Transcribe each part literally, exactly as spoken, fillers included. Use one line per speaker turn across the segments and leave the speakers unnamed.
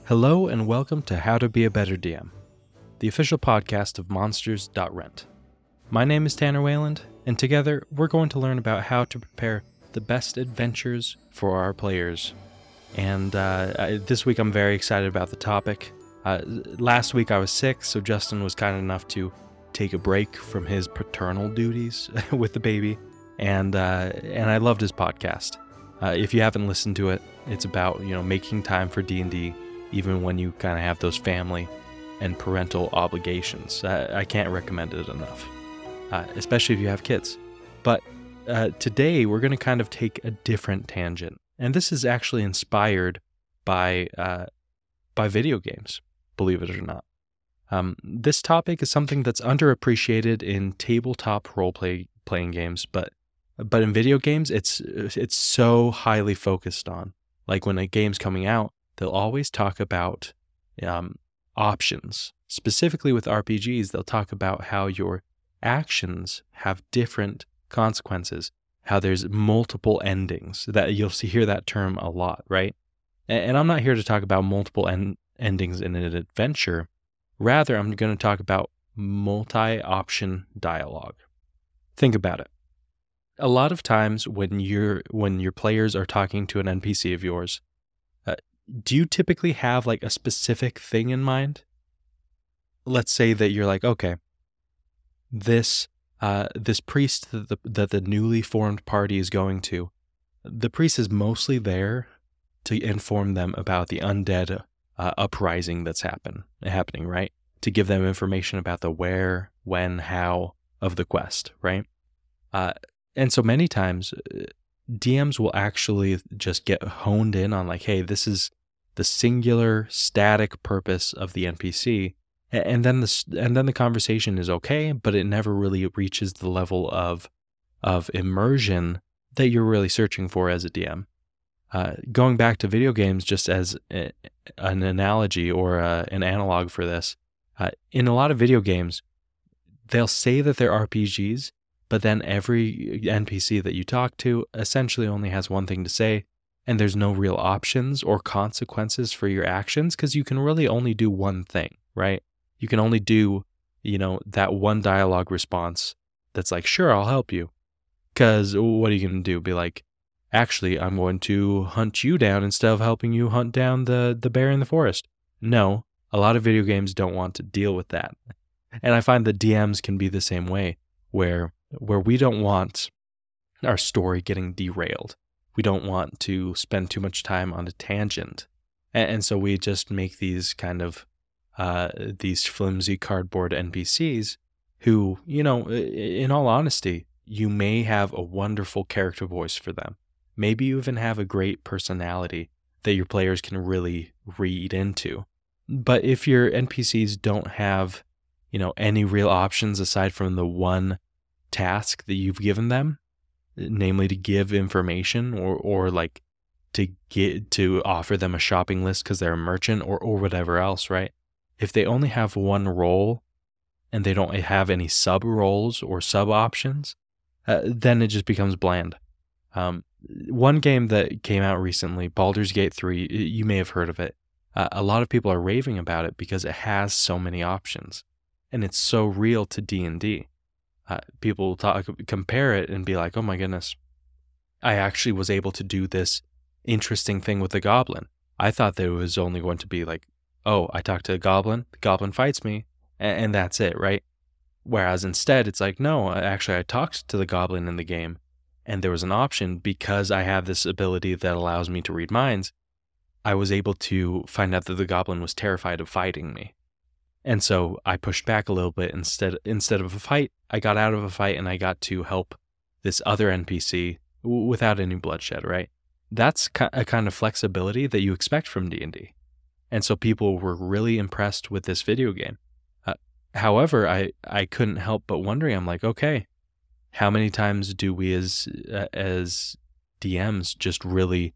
Hello and welcome to How to Be a Better D M, the official podcast of Monsters dot rent. My name is Tanner Wayland, and together we're going to learn about how to prepare the best adventures for our players. And uh, I, this week I'm very excited about the topic. Uh, last week I was sick, so Justin was kind enough to take a break from his paternal duties with the baby, and uh, and I loved his podcast. Uh, if you haven't listened to it, it's about you know making time for D and D, even when you kind of have those family and parental obligations. Uh, I can't recommend it enough, uh, especially if you have kids. But uh, today we're going to kind of take a different tangent, and this is actually inspired by uh, by video games, believe it or not. Um, this topic is something that's underappreciated in tabletop role-play playing games, but but in video games, it's it's so highly focused on. Like when a game's coming out, they'll always talk about um, options. Specifically with R P Gs, they'll talk about how your actions have different consequences, how there's multiple endings. That you'll see hear that term a lot, right? And, and I'm not here to talk about multiple en- endings in an adventure. Rather, I'm going to talk about multi-option dialogue. Think about it. A lot of times when you're when your players are talking to an N P C of yours, uh, do you typically have like a specific thing in mind? Let's say that you're like, okay, this uh, this priest that the, that the newly formed party is going to, the priest is mostly there to inform them about the undead uh, uprising that's happen happening, right? To give them information about the where, when, how of the quest, right? Uh, and so many times, D Ms will actually just get honed in on like, hey, this is the singular static purpose of the N P C, and then the and then the conversation is okay, but it never really reaches the level of of immersion that you're really searching for as a D M. Uh, going back to video games, just as a, an analogy or a, an analog for this, uh, in a lot of video games, they'll say that they're R P Gs. But then every N P C that you talk to essentially only has one thing to say, and there's no real options or consequences for your actions because you can really only do one thing, right? You can only do, you know, that one dialogue response that's like, sure, I'll help you. Because what are you going to do? Be like, actually, I'm going to hunt you down instead of helping you hunt down the, the bear in the forest. No, a lot of video games don't want to deal with that. And I find that D Ms can be the same way, where where we don't want our story getting derailed. We don't want to spend too much time on a tangent. And, and so we just make these kind of, uh, these flimsy cardboard N P Cs who, you know, in all honesty, you may have a wonderful character voice for them. Maybe you even have a great personality that your players can really read into. But if your N P Cs don't have, you know, any real options aside from the one task that you've given them, namely to give information or or like to get to offer them a shopping list because they're a merchant or or whatever else, right? If they only have one role and they don't have any sub roles or sub options, uh, then it just becomes bland. Um, one game that came out recently, Baldur's Gate three, you may have heard of it. Uh, a lot of people are raving about it because it has so many options and it's so real to D and D. Uh, people will talk, compare it and be like, oh my goodness, I actually was able to do this interesting thing with the goblin. I thought that it was only going to be like, oh, I talk to a goblin, the goblin fights me, and, and that's it, right? Whereas instead, it's like, no, actually I talked to the goblin in the game, and there was an option because I have this ability that allows me to read minds. I was able to find out that the goblin was terrified of fighting me. And so I pushed back a little bit. Instead instead of a fight, I got out of a fight and I got to help this other N P C w- without any bloodshed, right? That's a kind of flexibility that you expect from D and D. And so people were really impressed with this video game. Uh, however, I, I couldn't help but wondering, I'm like, okay, how many times do we as uh, as D Ms just really,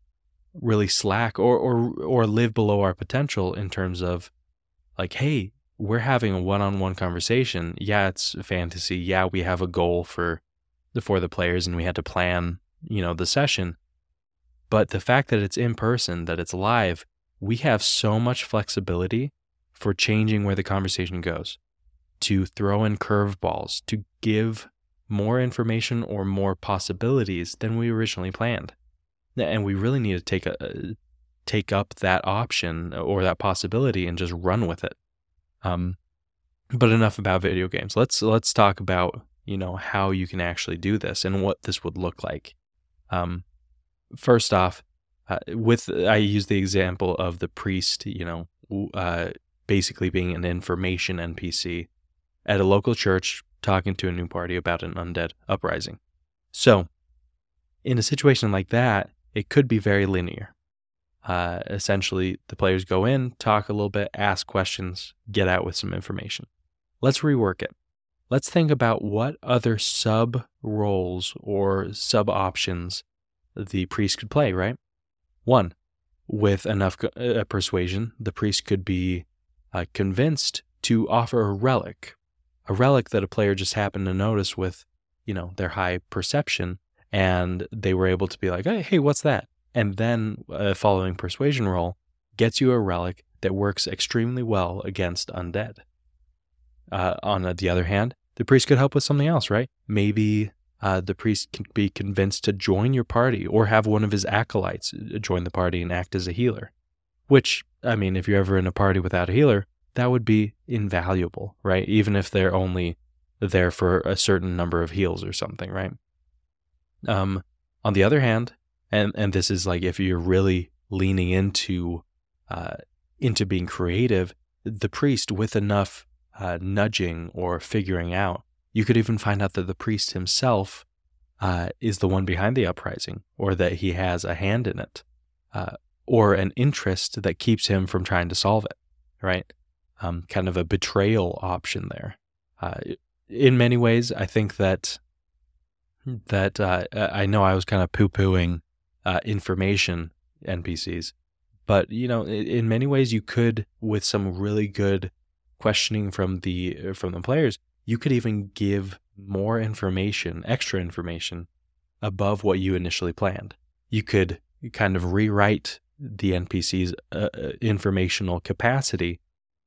really slack or, or or live below our potential in terms of like, hey, we're having a one-on-one conversation. Yeah, it's fantasy. Yeah, we have a goal for the for the players and we had to plan, you know, the session. But the fact that it's in person, that it's live, we have so much flexibility for changing where the conversation goes, to throw in curveballs, to give more information or more possibilities than we originally planned. And we really need to take a take up that option or that possibility and just run with it. Um, but enough about video games. Let's let's talk about, you know, how you can actually do this and what this would look like. Um, first off, uh, with I use the example of the priest, you know, uh, basically being an information N P C at a local church talking to a new party about an undead uprising. So, in a situation like that, it could be very linear. Uh, essentially, the players go in, talk a little bit, ask questions, get out with some information. Let's rework it. Let's think about what other sub-roles or sub-options the priest could play, right? One, with enough uh, persuasion, the priest could be uh, convinced to offer a relic, a relic that a player just happened to notice with, you know, their high perception, and they were able to be like, hey, hey what's that? And then a following persuasion roll gets you a relic that works extremely well against undead. Uh, on the other hand, the priest could help with something else, right? Maybe uh, the priest can be convinced to join your party or have one of his acolytes join the party and act as a healer. Which, I mean, if you're ever in a party without a healer, that would be invaluable, right? Even if they're only there for a certain number of heals or something, right? Um, on the other hand, and and this is like if you're really leaning into uh, into being creative, the priest with enough uh, nudging or figuring out, you could even find out that the priest himself uh, is the one behind the uprising, or that he has a hand in it, uh, or an interest that keeps him from trying to solve it, right? Um, kind of a betrayal option there. Uh, in many ways, I think that that uh, I know I was kind of poo-pooing uh, information N P Cs, but you know, in many ways, you could, with some really good questioning from the from the players, you could even give more information, extra information, above what you initially planned. You could kind of rewrite the N P C's uh, informational capacity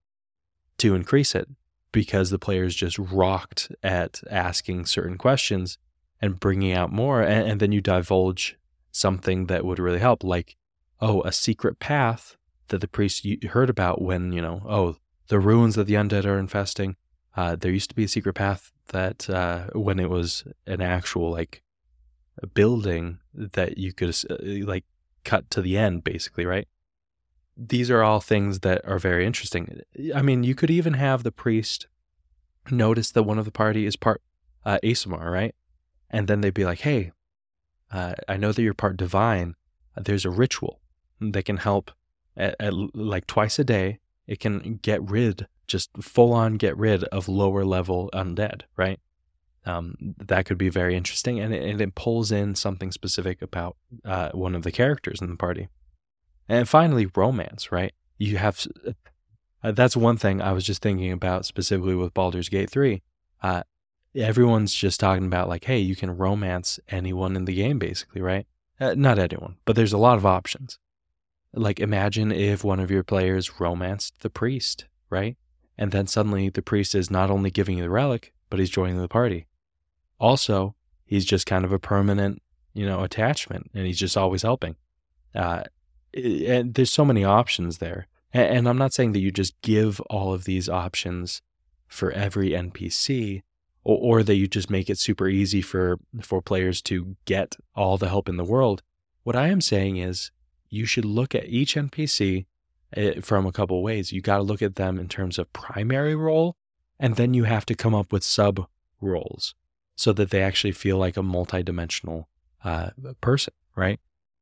to increase it, because the players just rocked at asking certain questions and bringing out more, and, and then you divulge something that would really help, like, oh, a secret path that the priest heard about when, you know, oh, the ruins that the undead are infesting, uh, there used to be a secret path that uh, when it was an actual, like, building that you could, uh, like, cut to the end, basically, right? These are all things that are very interesting. I mean, you could even have the priest notice that one of the party is part uh, Aasimar, right? And then they'd be like, hey, uh, I know that you're part divine. There's a ritual that can help at, at like twice a day. It can get rid, just full on get rid of lower level undead, right? Um, that could be very interesting. And it, and it pulls in something specific about uh, one of the characters in the party. And finally, romance, right? You have, uh, that's one thing I was just thinking about specifically with Baldur's Gate three. Uh, everyone's just talking about like, hey, you can romance anyone in the game, basically, right? Uh, not anyone, but there's a lot of options. Like, imagine if one of your players romanced the priest, right? And then suddenly the priest is not only giving you the relic, but he's joining the party. Also, he's just kind of a permanent, you know, attachment, and he's just always helping. Uh, and there's so many options there. And, and I'm not saying that you just give all of these options for every N P C, or, or that you just make it super easy for, for players to get all the help in the world. What I am saying is you should look at each N P C from a couple of ways. You got to look at them in terms of primary role, and then you have to come up with sub roles so that they actually feel like a multi-dimensional uh, person, right?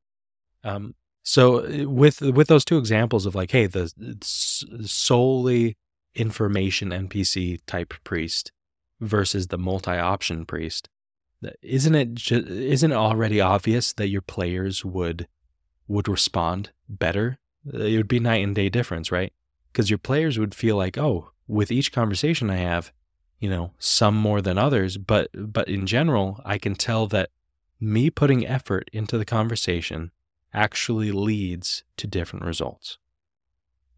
Um, so with with those two examples of like, hey, the solely information N P C type priest versus the multi-option priest, isn't it just, isn't it already obvious that your players would would respond better? It would be night and day difference, right? Because your players would feel like, oh, with each conversation I have, you know, some more than others, but but in general, I can tell that me putting effort into the conversation actually leads to different results.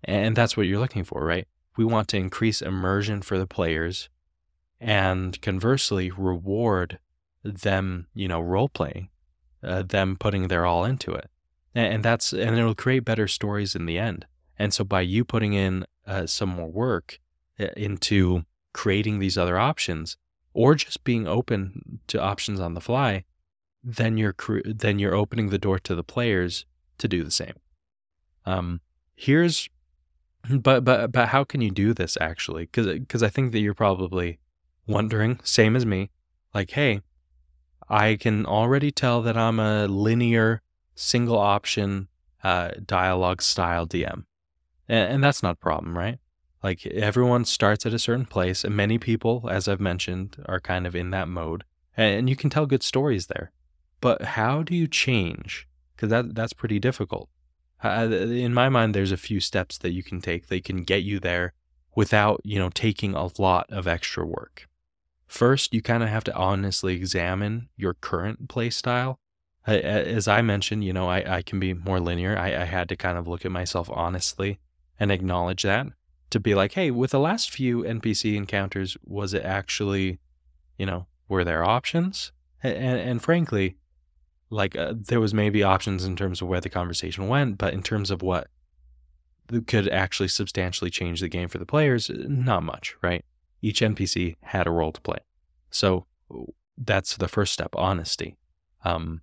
And that's what you're looking for, right? We want to increase immersion for the players and conversely reward them, you know, role playing, uh, them putting their all into it. And, and that's, and it'll create better stories in the end. And so by you putting in uh, some more work into creating these other options, or just being open to options on the fly, then you're then you're opening the door to the players to do the same. Um, here's, but but but how can you do this actually? Because because I think that you're probably wondering, same as me, like, hey, I can already tell that I'm a linear, single option, uh, dialogue style D M, and, and that's not a problem, right? Like, everyone starts at a certain place, and many people, as I've mentioned, are kind of in that mode, and you can tell good stories there. But how do you change? Because that that's pretty difficult. Uh, in my mind, there's a few steps that you can take that can get you there without, you know, taking a lot of extra work. First, you kind of have to honestly examine your current play style. As I mentioned, you know, I, I can be more linear. I, I had to kind of look at myself honestly and acknowledge that. To be like, hey, with the last few N P C encounters, was it actually, you know, were there options? And, and, and frankly, like uh, there was maybe options in terms of where the conversation went, but in terms of what could actually substantially change the game for the players, not much, right? Each N P C had a role to play. So that's the first step, honesty. Um,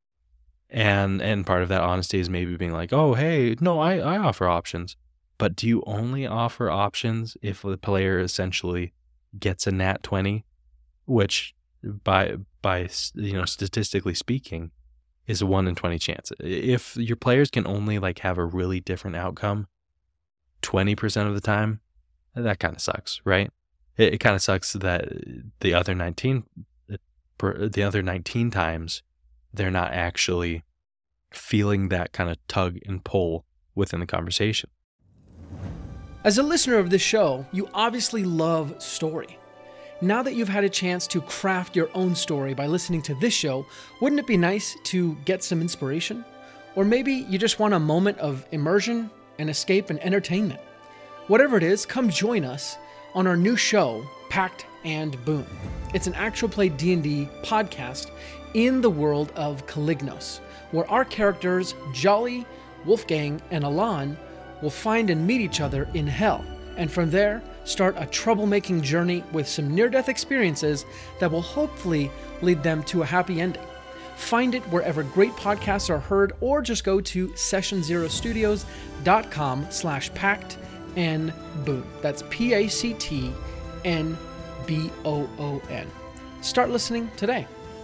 and and part of that honesty is maybe being like, oh, hey, no, I, I offer options. But do you only offer options if the player essentially gets a nat twenty, which by by you know statistically speaking is a one in twenty chance. If your players can only like have a really different outcome twenty percent of the time, that kind of sucks, right? It, it kind of sucks that the other nineteen the other nineteen times they're not actually feeling that kind of tug and pull within the conversation.
As a listener of this show, you obviously love story. Now that you've had a chance to craft your own story by listening to this show, wouldn't it be nice to get some inspiration? Or maybe you just want a moment of immersion and escape and entertainment. Whatever it is, come join us on our new show, Pact and Boon. It's an actual play D and D podcast in the world of Calignos, where our characters, Jolly, Wolfgang, and Alan, will find and meet each other in hell, and from there, start a troublemaking journey with some near-death experiences that will hopefully lead them to a happy ending. Find it wherever great podcasts are heard, or just go to session zero studios dot com slash pact and boon. That's P A C T N B O O N. Start listening today.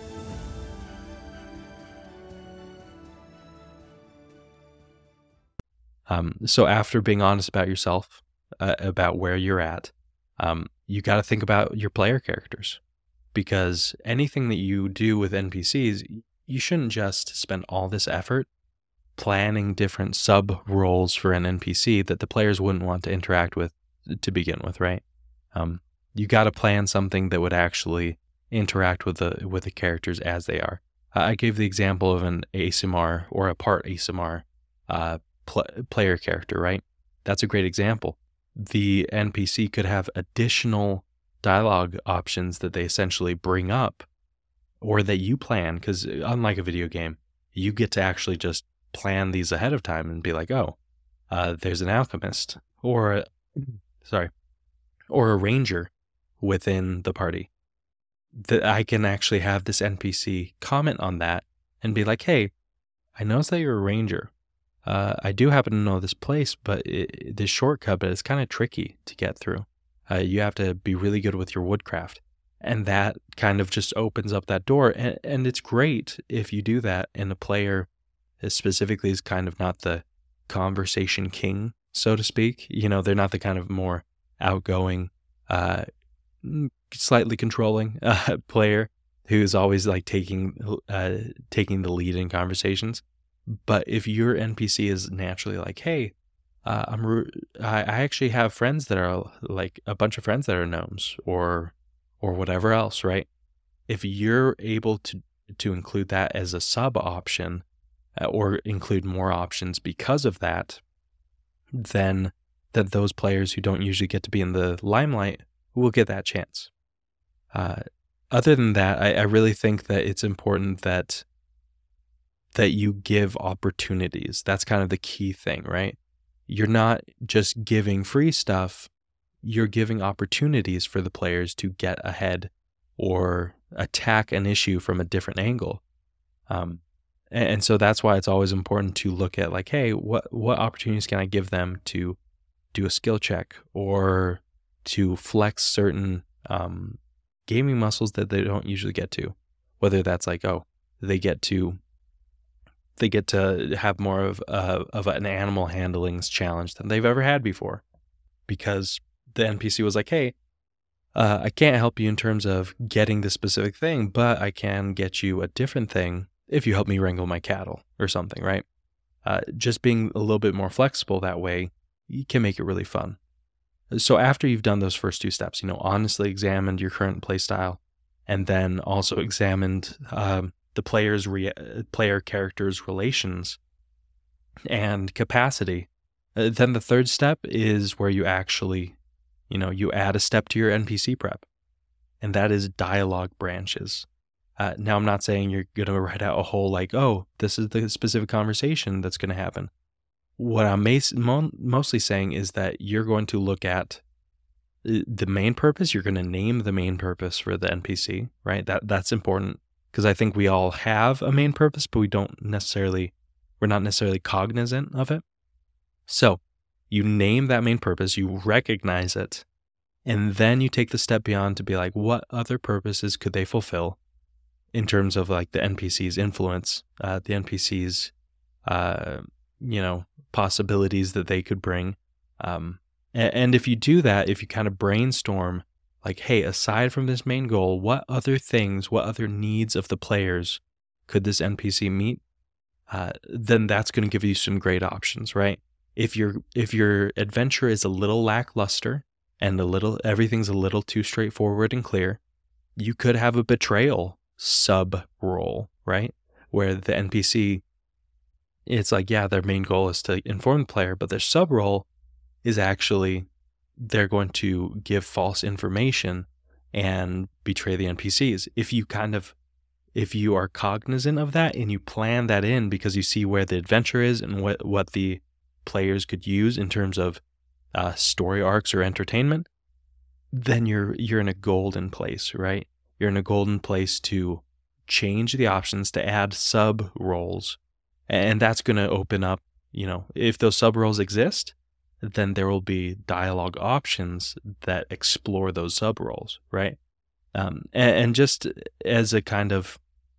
Um, so after being honest about yourself, uh, about where you're at, um, you got to think about your player characters, because anything that you do with N P Cs, you shouldn't just spend all this effort planning different sub roles for an N P C that the players wouldn't want to interact with to begin with, right? Um, you got to plan something that would actually interact with the with the characters as they are. Uh, I gave the example of an A S M R or a part A S M R uh, pl- player character, right? That's a great example. The N P C could have additional dialogue options that they essentially bring up, or that you plan, because unlike a video game, you get to actually just plan these ahead of time and be like, oh, uh, there's an alchemist, or sorry, or a ranger within the party. That I can actually have this N P C comment on that and be like, hey, I noticed that you're a ranger. Uh, I do happen to know this place, but it, this shortcut, but it's kind of tricky to get through. Uh, you have to be really good with your woodcraft. And that kind of just opens up that door. And, and it's great if you do that, and the player specifically is kind of not the conversation king, so to speak. You know, they're not the kind of more outgoing, uh, slightly controlling uh, player who's always like taking uh, taking the lead in conversations. But if your N P C is naturally like, hey, uh, I'm re- I, I actually have friends that are like a bunch of friends that are gnomes, or or whatever else, right? If you're able to to include that as a sub option, uh, or include more options because of that, then that those players who don't usually get to be in the limelight will get that chance. Uh, other than that, I, I really think that it's important that that you give opportunities. That's kind of the key thing, right? You're not just giving free stuff, you're giving opportunities for the players to get ahead or attack an issue from a different angle. Um, and, and so that's why it's always important to look at like, hey, what, what opportunities can I give them to do a skill check or to flex certain um, gaming muscles that they don't usually get to? Whether that's like, oh, they get to they get to have more of uh, of an animal handlings challenge than they've ever had before, because the N P C was like, hey, uh, I can't help you in terms of getting the specific thing, but I can get you a different thing if you help me wrangle my cattle or something, right? Uh, just being a little bit more flexible that way, you can make it really fun. So after you've done those first two steps, you know, honestly examined your current playstyle, and then also examined um, the player's re- player character's relations and capacity, uh, then the third step is where you actually, you know, you add a step to your N P C prep, and that is dialogue branches. Uh, now, I'm not saying you're going to write out a whole like, oh, this is the specific conversation that's going to happen. What I'm mas- mo- mostly saying is that you're going to look at the main purpose. You're going to name the main purpose for the N P C, right? That that's important, because I think we all have a main purpose, but we don't necessarily, we're not necessarily cognizant of it. So you name that main purpose, you recognize it, and then you take the step beyond to be like, what other purposes could they fulfill in terms of like the N P C's influence, uh, the N P C's, uh, you know, possibilities that they could bring. Um, and, and if you do that, if you kind of brainstorm, like, hey, aside from this main goal, what other things, what other needs of the players could this N P C meet? Uh, then that's going to give you some great options, right? If your if your adventure is a little lackluster and a little everything's a little too straightforward and clear, you could have a betrayal sub role, right? Where the N P C, it's like, yeah, their main goal is to inform the player, but their sub role is actually they're going to give false information and betray the N P Cs. If you kind of, if you are cognizant of that and you plan that in because you see where the adventure is and what, what the players could use in terms of uh, story arcs or entertainment, then you're you're in a golden place, right? You're in a golden place to change the options, to add sub roles, and that's going to open up, you know, if those sub roles exist, then there will be dialogue options that explore those sub roles, right? Um, and, and just as a kind of,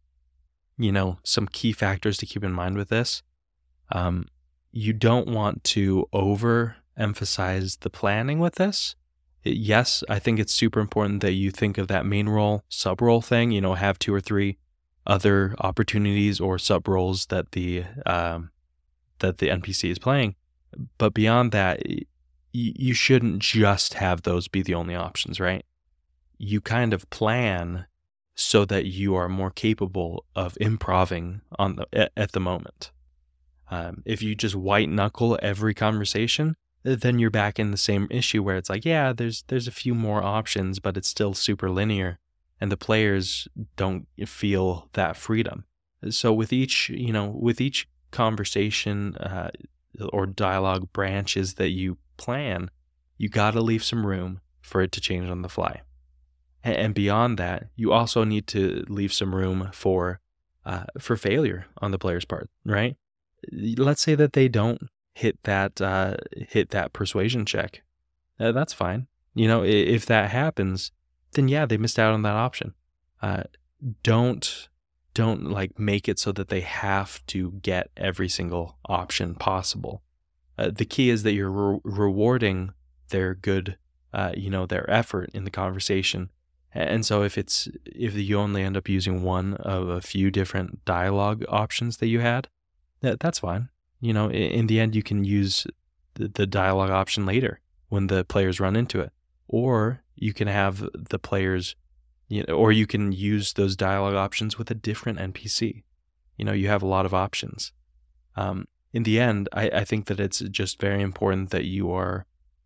you know, some key factors to keep in mind with this, um, you don't want to overemphasize the planning with this. It, yes, I think it's super important that you think of that main role, sub role thing, you know, have two or three other opportunities or sub roles that the um, that the N P C is playing. But beyond that, you shouldn't just have those be the only options, right? You kind of plan so that you are more capable of improving on the, at the moment. Um, if you just white knuckle every conversation, then you're back in the same issue where it's like, yeah, there's there's a few more options, but it's still super linear, and the players don't feel that freedom. So with each, you know, with each conversation, uh, or dialogue branches that you plan, you got to leave some room for it to change on the fly. And beyond that, you also need to leave some room for uh, for failure on the player's part, right? Let's say that they don't hit that uh, hit that persuasion check. Uh, that's fine. You know, if that happens, then yeah, they missed out on that option. Uh, don't don't like make it so that they have to get every single option possible. Uh, the key is that you're re- rewarding their good, uh, you know, their effort in the conversation. And so if it's if you only end up using one of a few different dialogue options that you had, that, that's fine. You know, in, in the end, you can use the, the dialogue option later when the players run into it, or you can have the players, you know, or you can use those dialogue options with a different N P C. You know, you have a lot of options. Um, in the end, I, I think that it's just very important that you are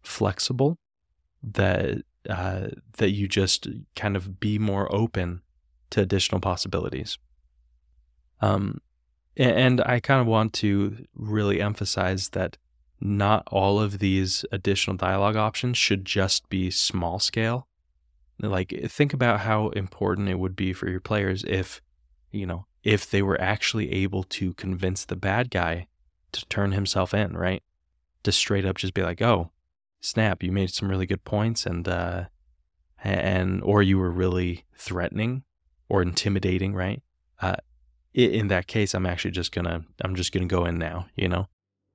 flexible, that uh, that you just kind of be more open to additional possibilities. Um, and I kind of want to really emphasize that not all of these additional dialogue options should just be small scale. Like, think about how important it would be for your players if, you know, if they were actually able to convince the bad guy to turn himself in, right? To straight up just be like, oh, snap, you made some really good points, and, uh, and, or you were really threatening or intimidating, right? Uh, in that case, I'm actually just gonna, I'm just gonna go in now, you know?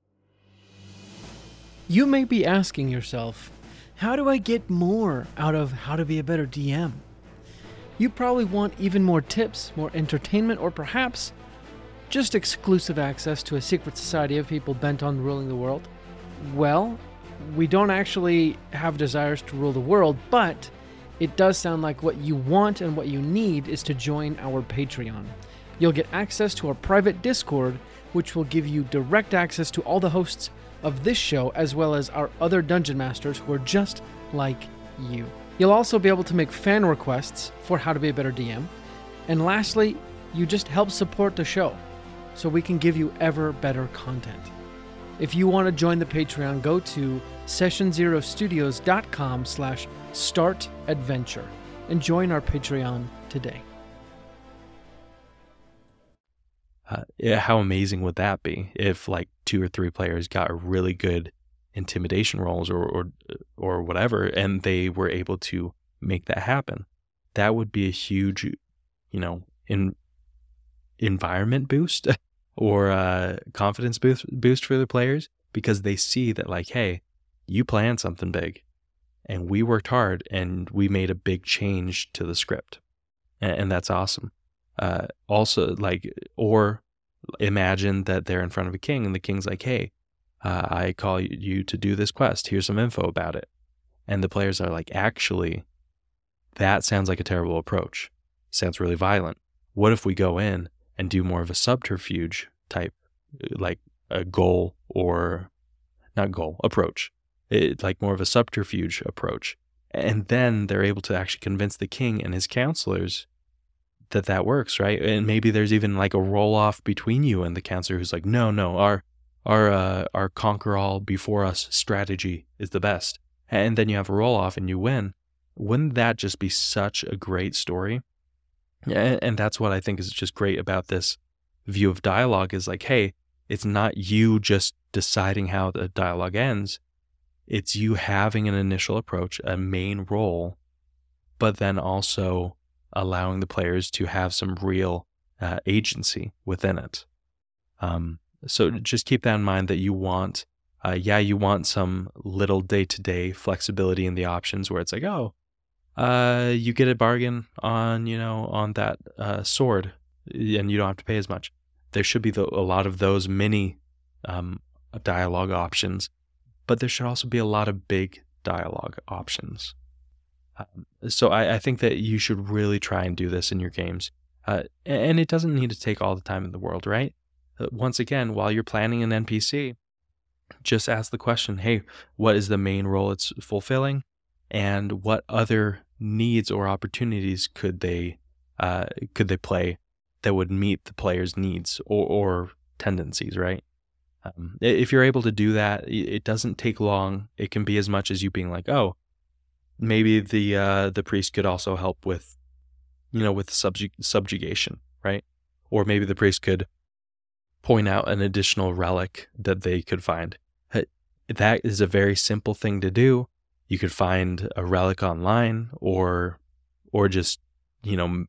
You may be asking yourself, how do I get more out of How to Be a Better D M? You probably want even more tips, more entertainment, or perhaps just exclusive access to a secret society of people bent on ruling the world. Well, we don't actually have desires to rule the world, but it does sound like what you want and what you need is to join our Patreon. You'll get access to our private Discord, which will give you direct access to all the hosts of this show, as well as our other Dungeon Masters who are just like you. You'll also be able to make fan requests for How to Be a Better D M. And lastly, you just help support the show so we can give you ever better content. If you want to join the Patreon, go to session zero studios dot com slash start adventure and join our Patreon today.
Uh, yeah, how amazing would that be if like two or three players got really good intimidation rolls or, or or whatever, and they were able to make that happen? That would be a huge, you know, in environment boost or uh, confidence boost boost for the players, because they see that like, hey, you planned something big, and we worked hard, and we made a big change to the script, and, and that's awesome. Uh, also, like, or imagine that they're in front of a king, and the king's like, hey, uh, I call you to do this quest. Here's some info about it. And the players are like, actually, that sounds like a terrible approach. Sounds really violent. What if we go in and do more of a subterfuge type, like a goal or not goal, approach, it, like more of a subterfuge approach. And then they're able to actually convince the king and his counselors that that works, right? And maybe there's even like a roll off between you and the counselor who's like, no, no, our our uh, our conquer all before us strategy is the best. And then you have a roll off and you win. Wouldn't that just be such a great story? And, and that's what I think is just great about this view of dialogue, is like, hey, it's not you just deciding how the dialogue ends. It's you having an initial approach, a main role, but then also allowing the players to have some real uh, agency within it. Um, so just keep that in mind, that you want, uh, yeah, you want some little day-to-day flexibility in the options where it's like, oh, uh, you get a bargain on, you know, on that uh, sword, and you don't have to pay as much. There should be the, a lot of those mini um, dialogue options, but there should also be a lot of big dialogue options. Um, so I, I think that you should really try and do this in your games. Uh, and it doesn't need to take all the time in the world, right? Uh, once again, while you're planning an N P C, just ask the question, hey, what is the main role it's fulfilling? And what other needs or opportunities could they uh, could they play that would meet the player's needs or, or tendencies, right? Um, if you're able to do that, it doesn't take long. It can be as much as you being like, oh, maybe the uh, the priest could also help with, you know, with subjug- subjugation, right? Or maybe the priest could point out an additional relic that they could find. That is a very simple thing to do. You could find a relic online, or or just, you know,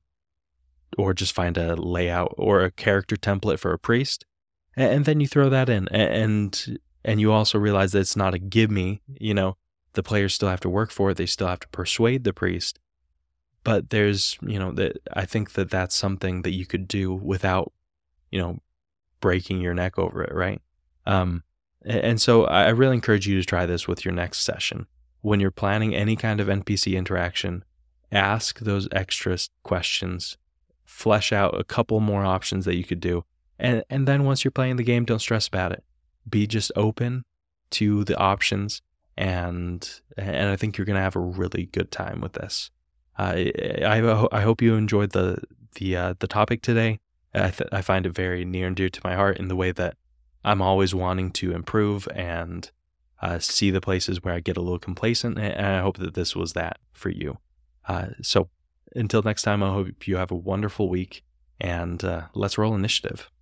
or just find a layout or a character template for a priest, and then you throw that in, and and you also realize that it's not a give me, you know. The players still have to work for it. They still have to persuade the priest. But there's, you know, that I think that that's something that you could do without, you know, breaking your neck over it, right? Um, and so I really encourage you to try this with your next session. When you're planning any kind of N P C interaction, ask those extra questions, flesh out a couple more options that you could do. And, and then once you're playing the game, don't stress about it. Be just open to the options. and and I think you're going to have a really good time with this. Uh, I I hope you enjoyed the the uh, the topic today. I th- I find it very near and dear to my heart in the way that I'm always wanting to improve and uh, see the places where I get a little complacent, and I hope that this was that for you. Uh, so until next time, I hope you have a wonderful week, and uh, let's roll initiative.